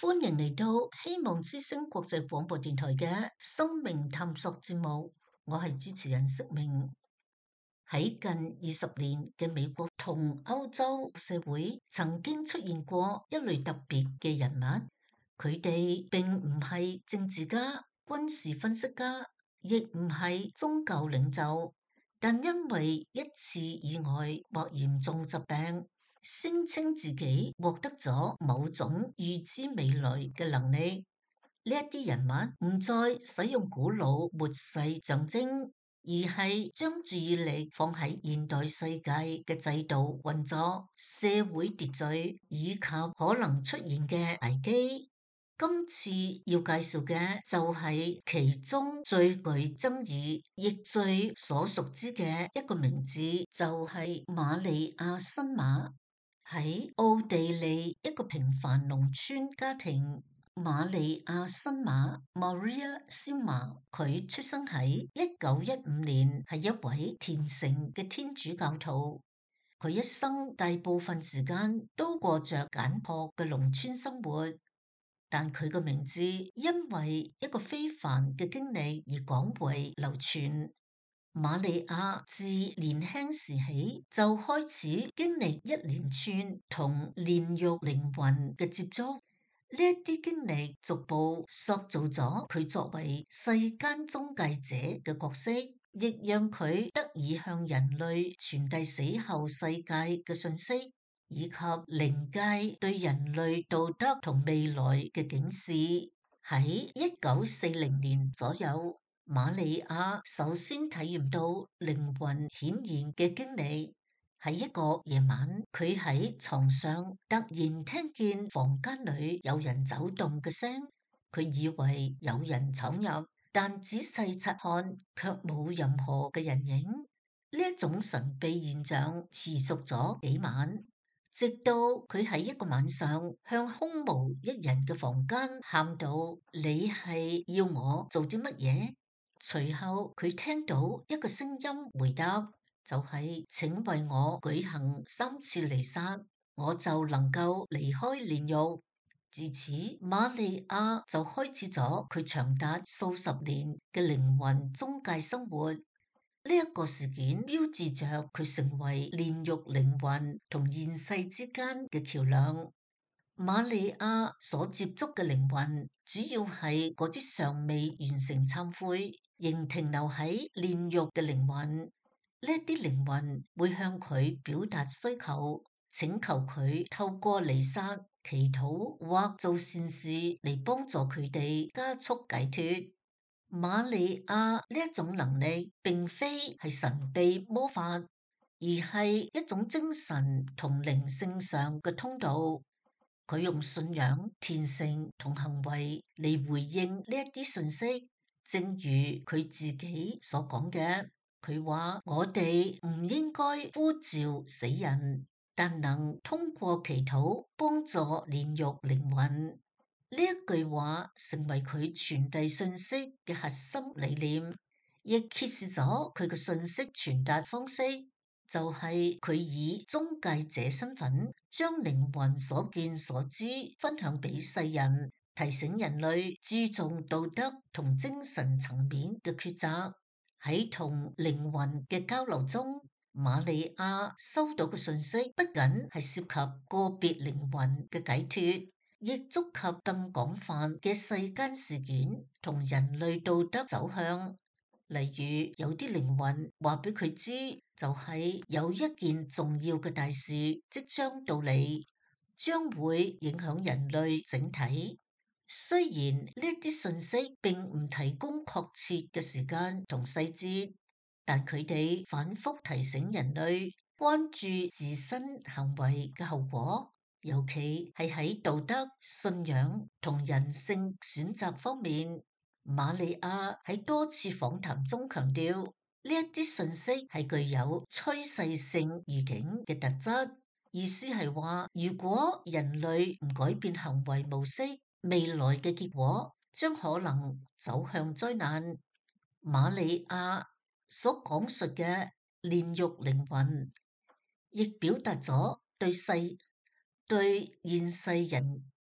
歡迎嚟到希望之聲國際廣播電台嘅生命探索節目，我係主持人釋明。喺近20年嘅美國同歐洲社會，曾經出現過一類特別嘅人物，佢哋並唔係政治家、軍事分析家，亦唔係宗教領袖，但因為一次意外或嚴重疾病，聲稱自己獲得咗某種預知未來嘅能力。呢一啲人物唔再使用古老末世象徵，而係將注意力放喺現代世界嘅制度運作、社會秩序以及可能出現嘅危機。今次要介紹嘅就係其中最具爭議亦最所熟知嘅一個名字，就係瑪利亞新馬。喺奧地利一個平凡農村家庭，瑪利亞新馬 Maria Simma， 佢出生喺1915年，係一位虔誠嘅天主教徒。佢一生大部分時間都過着簡樸嘅農村生活，但佢個名字因為一個非凡嘅經歷而廣為流傳。瑪利亞自年輕時起就開始經歷一連串同煉獄靈魂嘅接觸，呢一啲經歷逐步塑造咗佢作為世間中介者嘅角色，亦讓佢得以向人類傳遞死後世界嘅信息，以及靈界對人類道德同未來嘅警示。喺1940年左右，瑪利亞首先體驗到靈魂顯現嘅經歷。喺一個夜晚，佢喺床上突然聽見房間裏有人走動嘅聲，佢以為有人闖入，但仔細察看卻冇任何嘅人影。呢一種神秘現象持續咗幾晚，直到佢喺一個晚上向空無一人嘅房間喊道：你係要我做啲乜嘢？隨後佢聽到一個聲音回答，就係請為我舉行3次彌撒，我就能夠離開煉獄。自此，瑪利亞就開始咗佢長達數十年嘅靈魂中介生活。呢一個事件標誌着佢成為煉獄靈魂同現世之間嘅橋樑。瑪利亞所接觸嘅靈魂，主要係嗰啲尚未完成懺悔，仍停留喺煉獄嘅靈魂。呢啲靈魂會向佢表達需求，請求佢透過彌撒、祈禱或做善事嚟幫助佢哋加速解脫。瑪利亞呢一種能力並非係神秘魔法，而係一種精神同靈性上嘅通道。佢用信仰、虔誠同行為嚟回應呢一啲信息，正如佢自己所講嘅，佢話我哋唔應該呼召死人，但能通過祈禱幫助煉獄靈魂。呢一句話成為佢傳遞信息嘅核心理念，亦揭示咗佢嘅信息傳達方式。就係佢以中介者身份，將靈魂所見所知分享俾世人，提醒人類注重道德同精神層面嘅抉擇。喺同靈魂嘅交流中，瑪利亞收到嘅信息不僅係涉及個別靈魂嘅解脫，亦觸及更廣泛嘅世間事件同人類道德走向。例如有啲靈魂話俾佢知，就係有一件重要嘅大事即將到嚟，將會影響人類整體。雖然呢啲信息並唔提供確切嘅時間同細節，但佢哋反覆提醒人類關注自身行為嘅後果，尤其係喺道德、信仰同人性選擇方面。瑪利亞喺多次訪談中強調，呢一啲信息係具有趨勢性預警嘅特質，意思係話，如果人類唔改變行為模式，未來嘅結果將可能走向災難。瑪利亞所講述嘅煉獄靈魂，亦表達咗對現世人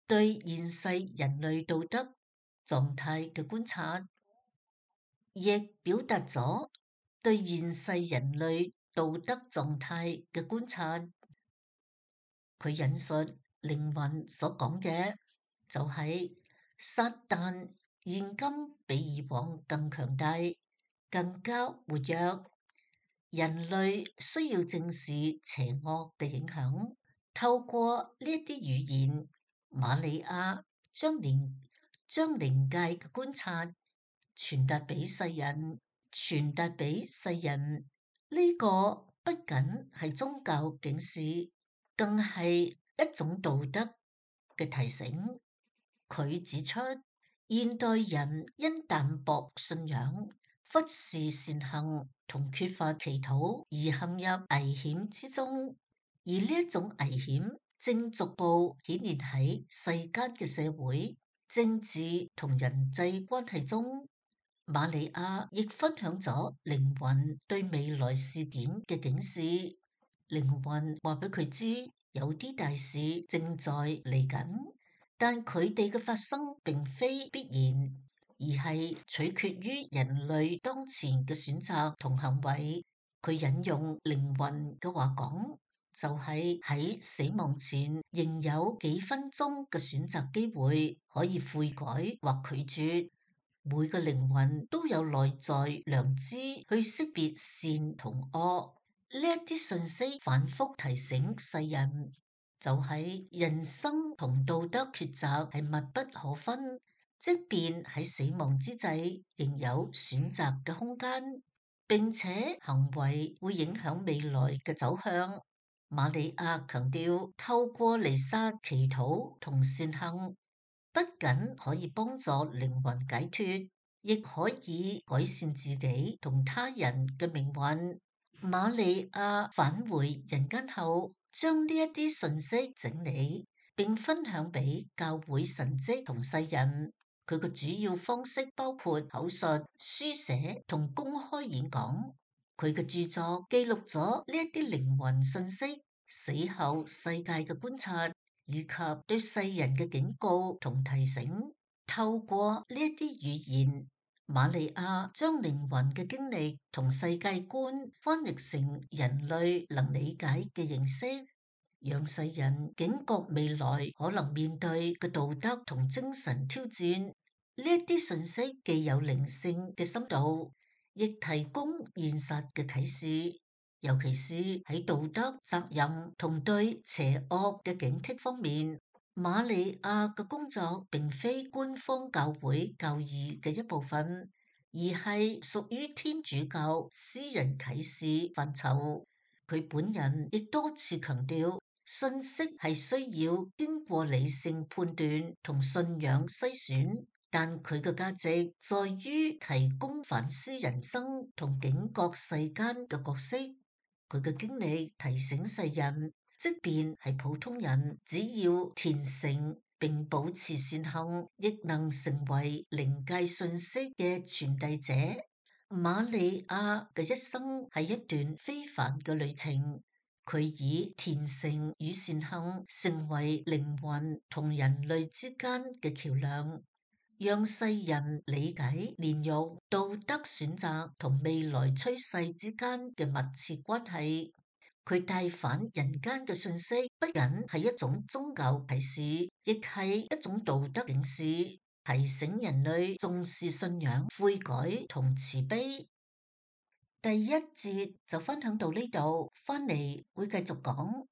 對現世人類道德狀態嘅觀察，亦表達咗對現世人類道德狀態嘅觀察。佢引述靈魂所講嘅，就係撒旦現今比以往更強大，更加活躍。人類需要正視邪惡嘅影響，透過呢一啲語言，瑪利亞將靈界嘅觀察傳達俾世人，呢個不僅係宗教警示，更係一種道德嘅提醒。佢指出，現代人因淡薄信仰、忽視善行同缺乏祈禱而陷入危險之中，而呢一種危險正逐步顯現喺世間嘅社會、政治同人際關係中。瑪利亞亦分享咗靈魂對未來事件嘅警示。靈魂話俾佢知，有啲大事正在嚟緊，但佢哋嘅發生並非必然，而係取決於人類當前嘅選擇同行為。佢引用靈魂嘅話講，就係喺死亡前仍有幾分鐘嘅選擇機會，可以悔改或拒絕。每個靈魂都有內在良知去識別善同惡。呢一啲信息反覆提醒世人，就係人生同道德抉擇係密不可分，即便喺死亡之際仍有選擇嘅空間，並且行為會影響未來嘅走向。瑪利亞強調，透過彌撒祈禱同善行，不僅可以幫助靈魂解脫，亦可以改善自己同他人嘅命運。瑪利亞返回人間後，將呢一啲信息整理並分享俾教會神職同世人。佢嘅主要方式包括口述、書寫同公開演講。佢嘅著作記錄咗呢一啲靈魂信息、死後世界嘅觀察，以及對世人嘅警告同提醒。透過呢一啲語言，瑪利亞將靈魂嘅經歷同世界觀翻譯成人類能理解嘅形式，讓世人警覺未來可能面對嘅道德同精神挑戰。呢一啲信息既有靈性嘅深度，亦提供現實嘅啟示。尤其是喺道德責任同對邪惡嘅警惕方面，瑪利亞嘅工作並非官方教會教義嘅一部分，而係屬於天主教私人啟示範疇。佢本人亦多次強調，信息係需要經過理性判斷同信仰篩選，但佢嘅價值在於提供反思人生同警覺世間嘅角色。佢嘅經歷提醒世人，即便係普通人，只要虔誠並保持善行，亦能成為靈界信息嘅傳遞者。瑪利亞嘅一生係一段非凡嘅旅程，佢以虔誠與善行成為靈魂同人類之間嘅橋樑，讓世人理解煉獄、道德選擇同未來趨勢之間嘅密切關係。佢帶返人間嘅信息，不僅係一種宗教提示，亦係一種道德警示，提醒人類重視信仰、悔改同慈悲。第一節就分享到呢度，返嚟會繼續講。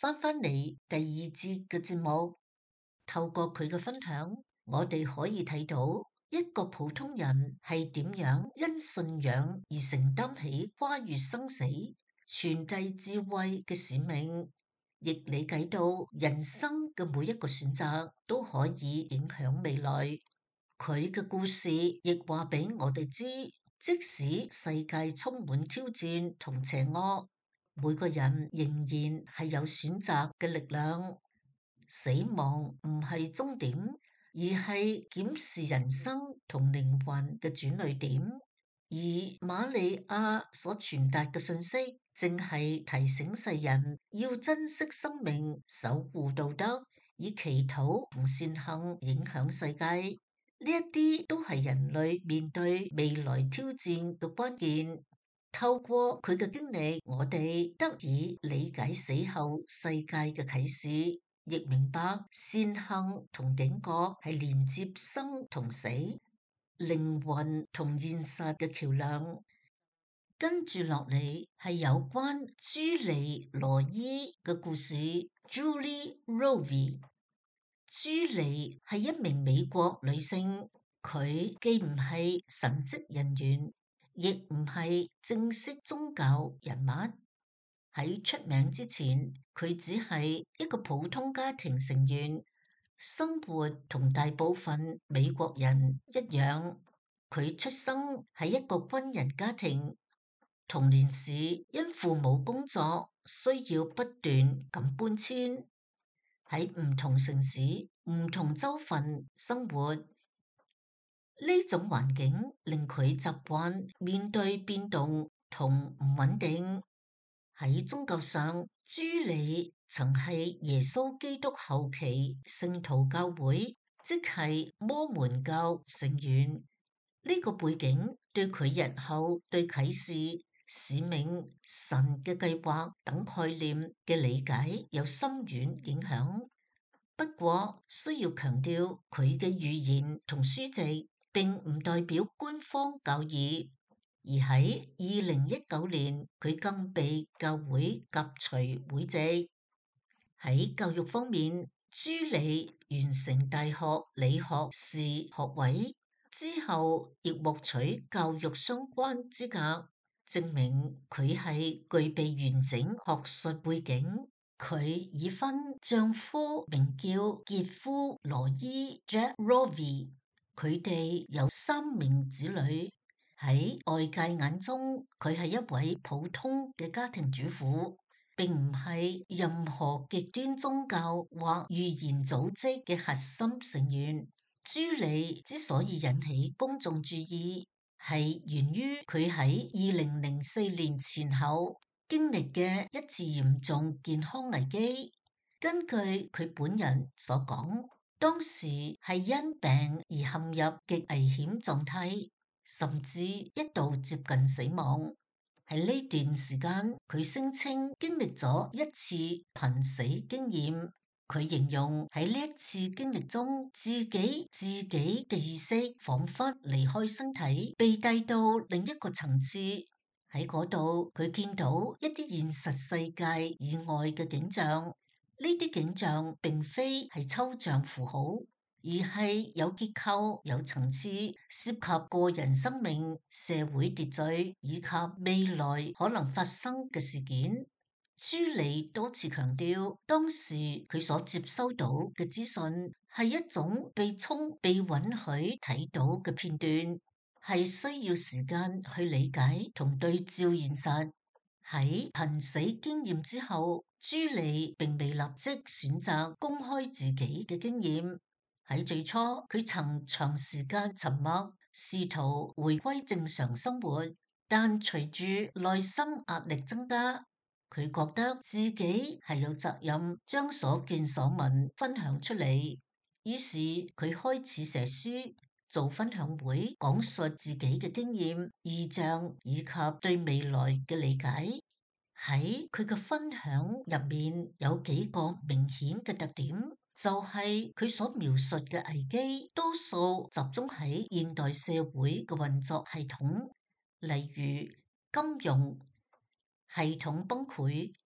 翻嚟第二節嘅節目，透過佢嘅分享，我哋可以睇到一個普通人係點樣因信仰而承擔起跨越生死、傳遞智慧嘅使命，亦理解到人生嘅每一個選擇都可以影響未來。佢嘅故事亦話俾我哋知，即使世界充滿挑戰同邪惡，每個人仍然係有選擇嘅力量。死亡唔係終點，而係檢視人生同靈魂嘅轉捩點。而瑪利亞所傳達嘅信息，正係提醒世人要珍惜生命、守護道德，以祈禱同善行影響世界。呢一啲都係人類面對未來挑戰嘅關鍵。透過佢嘅經歷，我哋得以理解死後世界嘅啟示，亦明白善行同警覺係連接生同死、靈魂同現實嘅橋樑。跟住落嚟係有關朱莉羅伊嘅故事 （Julie Rowe）。朱莉係一名美國女性，佢既唔係神職人員，亦唔係正式宗教人物。喺出名之前，佢只係一個普通家庭成員，生活同大部分美國人一樣。佢出生喺一個軍人家庭，童年時因父母工作需要不斷咁搬遷，喺唔同城市、唔同州份生活，呢種環境令佢習慣面對變動同唔穩定。喺宗教上，朱莉曾係耶穌基督後期聖徒教會，即係摩門教成員。呢個背景對佢日後對啟示、使命、神嘅計劃等概念嘅理解有深遠影響。不過需要強調，佢嘅語言同書籍並唔代表官方教義，而喺2019年，佢更被教會革除會籍。喺教育方面，朱莉完成大學理學士學位之後，亦獲取教育相關資格，證明佢係具備完整學術背景。佢已婚，丈夫名叫傑夫羅伊 Jack Rowe， 佢哋有3名子女。喺外界眼中，佢係一位普通嘅家庭主婦，並唔係任何極端宗教或預言組織嘅核心成員。朱莉之所以引起公眾注意，係源於佢喺2004年前後經歷嘅一次嚴重健康危機。根據佢本人所講，當時係因病而陷入極危險狀態，甚至一度接近死亡。喺呢段時間，佢聲稱經歷咗一次瀕死經驗。佢形容喺呢一次經歷中，自己嘅意識仿佛離開身體，被帶到另一個層次。喺嗰度，佢見到一啲現實世界以外嘅景象。呢啲景象並非係抽象符號，而係有結構、有層次，涉及個人生命、社會秩序以及未來可能發生嘅事件。朱莉多次強調，當時佢所接收到嘅資訊係一種被允許睇到嘅片段，係需要時間去理解同對照現實。喺瀕死經驗之後，朱莉並未立即選擇公開自己嘅經驗。喺最初，佢曾長時間沉默，試圖回歸正常生活，但隨住內心壓力增加，佢覺得自己係有責任將所見所聞分享出嚟。於是佢開始寫書、做分享會，講述自己嘅經驗、異象以及對未來嘅理解。喺佢嘅分享入面有幾個明顯嘅特點，就係佢所描述嘅危機多數集中喺現代社會嘅運作系統，例如金融系統崩潰、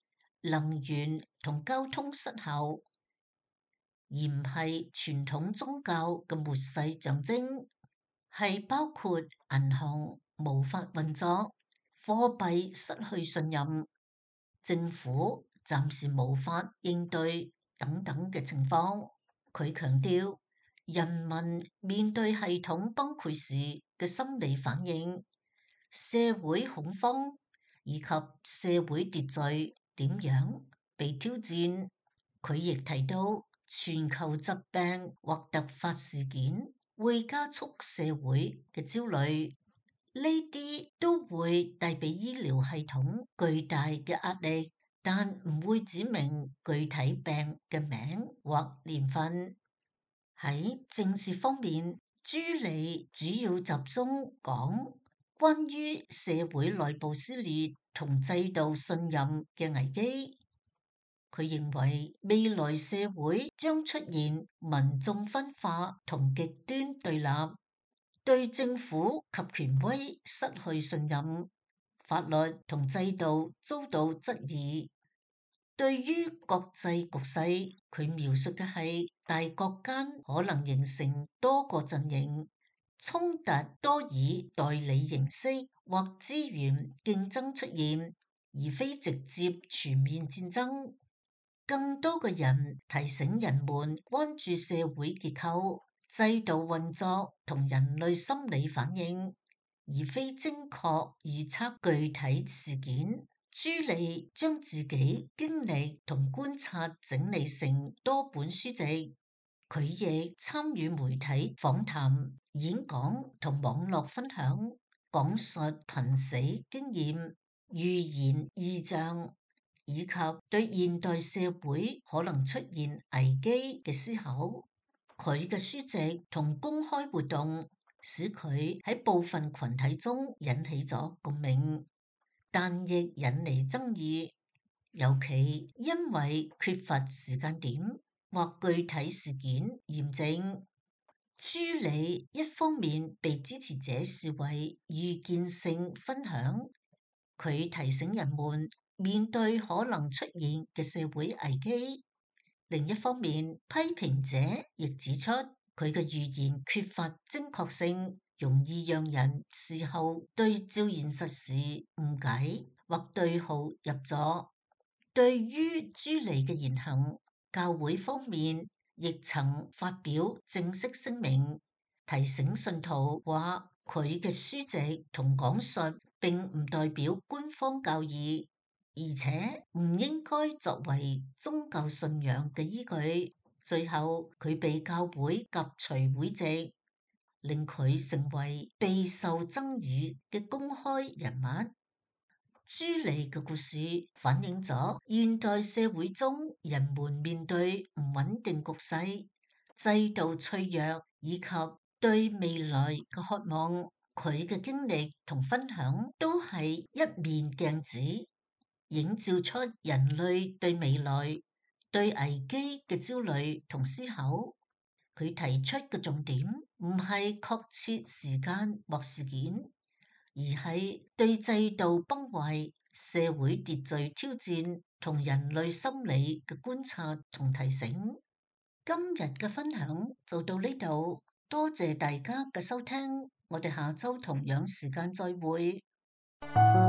能源同交通失效，而唔係傳統宗教嘅末世象徵，係包括銀行無法運作、貨幣失去信任、政府暫時無法應對等等嘅情況。佢強調，人民面對系統崩潰時嘅心理反應、社會恐慌以及社會秩序點樣被挑戰。佢亦提到，全球疾病或突發事件會加速社會嘅焦慮，呢啲都會帶俾醫療系統巨大嘅壓力，但唔會指明具體病嘅名或年份。喺政治方面，朱莉主要集中講關於社會內部撕裂同制度信任嘅危機。佢認為未來社會將出現民眾分化同極端對立，對政府及權威失去信任，法律同制度遭到質疑。對於國際局勢，佢描述嘅係大國間可能形成多個陣營，衝突多以代理形式或資源競爭出現，而非直接全面戰爭。更多嘅人提醒人們關注社會結構、制度運作同人類心理反應，而非精確預測具體事件。朱莉將自己經歷同觀察整理成多本書籍，佢亦參與媒體訪談、演講同網絡分享，講述瀕死經驗、預言異象以及對現代社會可能出現危機嘅思考。佢嘅書籍同公開活動使佢喺部分群體中引起咗共鳴，但亦引嚟爭議，尤其因為缺乏時間點或具體事件驗證。朱莉一方面被支持者視為預見性分享，佢提醒人們面對可能出現嘅社會危機；另一方面，批評者亦指出佢嘅預言缺乏精確性，容易讓人事後對照現實時誤解或對號入座。對於朱莉嘅言行，教會方面亦曾發表正式聲明，提醒信徒話佢嘅書籍同講述並唔代表官方教義，而且唔應該作為宗教信仰嘅依據。最後，佢被教會革除會籍，令佢成為備受爭議嘅公開人物。朱莉嘅故事反映咗現代社會中人們面對唔穩定局勢、制度脆弱以及對未來嘅渴望。佢嘅經歷同分享都係一面鏡子，映照出人類對未來、對危機嘅焦慮同思考。佢提出嘅重點唔係確切時間或事件，而係對制度崩壞、社會秩序挑戰同人類心理嘅觀察同提醒。今日嘅分享就到呢度，多謝大家嘅收聽，我哋下周同樣時間再會。